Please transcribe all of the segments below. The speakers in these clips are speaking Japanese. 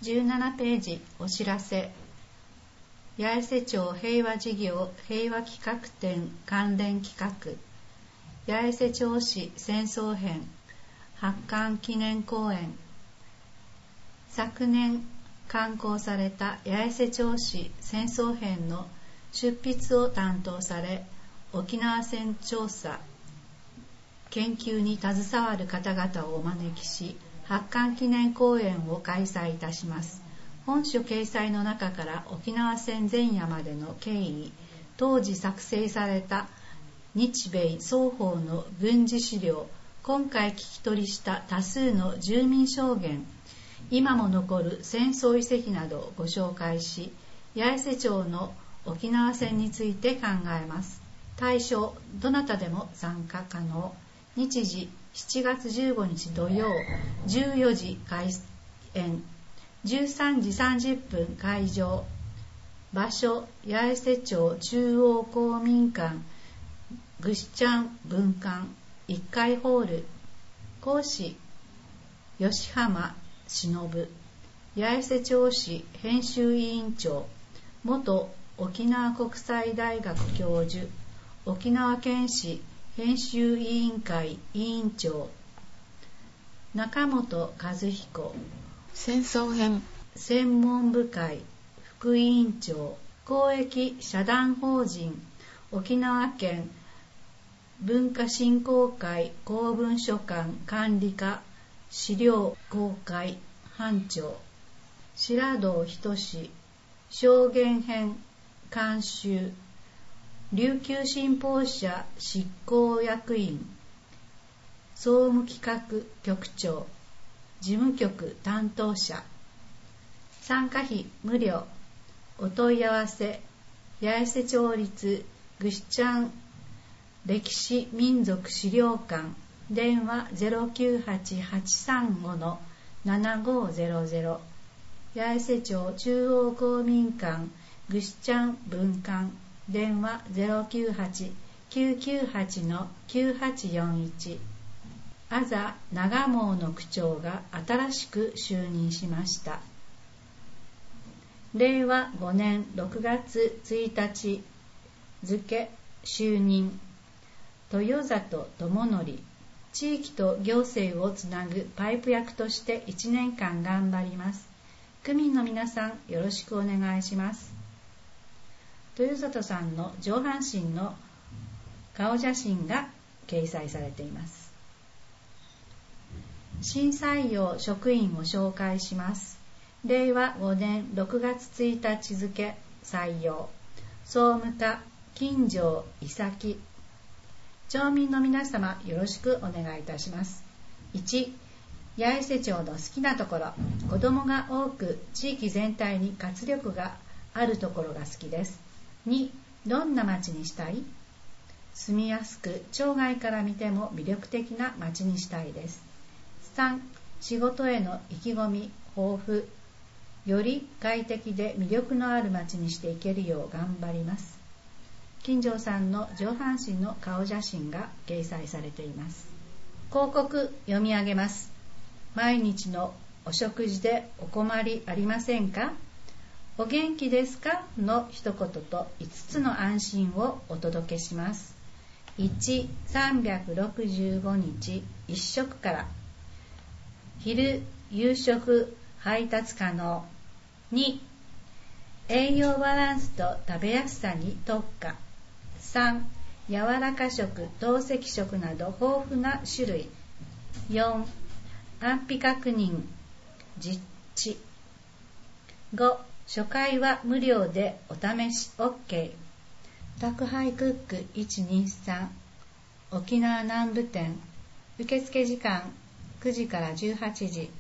17ページお知らせ。八重瀬町平和事業平和企画展関連企画、八重瀬町市戦争編発刊記念講演。昨年刊行された八重瀬町市戦争編の出筆を担当され、沖縄戦調査研究に携わる方々をお招きし、発刊記念講演を開催いたします。本書掲載の中から沖縄戦前夜までの経緯、当時作成された日米双方の軍事資料、今回聞き取りした多数の住民証言、今も残る戦争遺跡などをご紹介し、八重瀬町の沖縄戦について考えます。対象、どなたでも参加可能。日時、7月15日土曜、14時開演、13時30分会場。場所、八重瀬町中央公民館ぐしちゃん分館1階ホール。講師、吉浜忍、八重瀬町市編集委員長、元沖縄国際大学教授、沖縄県市編集委員会委員長、中本和彦戦争編専門部会副委員長、公益社団法人沖縄県文化振興会公文書館管理課資料公開班長、白堂仁証言編監修、琉球新報社執行役員、総務企画局長、事務局担当者。参加費無料。お問い合わせ、八重瀬町立ぐしちゃん歴史民族資料館、電話 098-835-7500、八重瀬町中央公民館ぐしちゃん分館、電話 098-998-9841。あざ長毛の区長が新しく就任しました。令和5年6月1日付就任、豊里智則、地域と行政をつなぐパイプ役として1年間頑張ります。区民の皆さん、よろしくお願いします。豊里さんの上半身の顔写真が掲載されています。新採用職員を紹介します。令和5年6月1日付採用、総務課金城伊崎。町民の皆様、よろしくお願いいたします。1、八重瀬町の好きなところ、子どもが多く地域全体に活力があるところが好きです。2、どんな町にしたい？住みやすく、町外から見ても魅力的な町にしたいです。3、仕事への意気込み、抱負、より快適で魅力のある町にしていけるよう頑張ります。金城さんの上半身の顔写真が掲載されています。広告読み上げます。毎日のお食事でお困りありませんか？お元気ですか？の一言と5つの安心をお届けします。1、365日1食から。昼、夕食配達可能。2、栄養バランスと食べやすさに特化。3、柔らか食、透析食など豊富な種類。4、安否確認、実地。5、初回は無料でお試し OK。 宅配クック123、沖縄南部店。受付時間9時から18時。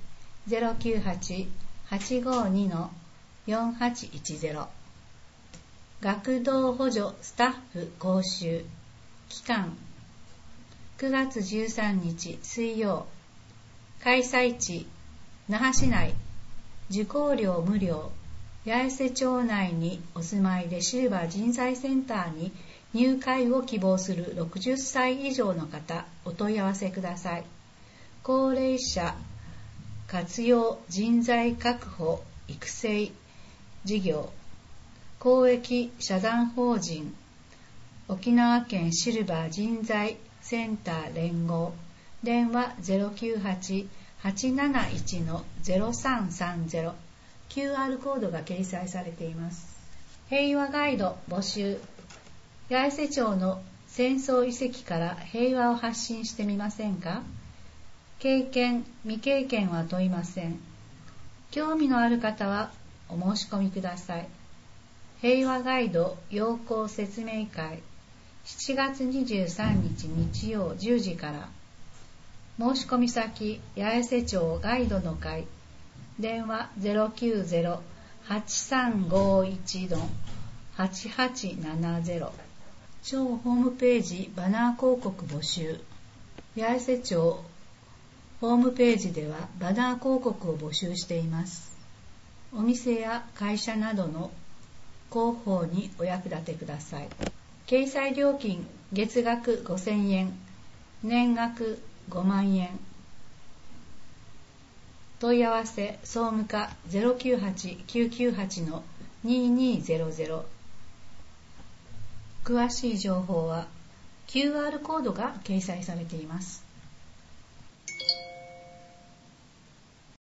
098-852-4810。学童補助スタッフ講習期間9月13日水曜。開催地那覇市内。受講料無料。八重瀬町内にお住まいでシルバー人材センターに入会を希望する60歳以上の方、お問い合わせください。高齢者活用人材確保育成事業公益社団法人沖縄県シルバー人材センター連合電話 098-871-0330 QR コードが掲載されています。平和ガイド募集。八重瀬町の戦争遺跡から平和を発信してみませんか？経験未経験は問いません。興味のある方はお申し込みください。平和ガイド要項説明会7月23日日曜10時から。申し込み先八重瀬町ガイドの会電話 090-8351-8870 町ホームページバナー広告募集。八重瀬町ホームページではバナー広告を募集しています。お店や会社などの広報にお役立てください。掲載料金月額5000円、年額5万円。問い合わせ総務課 098-998-2200。詳しい情報は QR コードが掲載されています。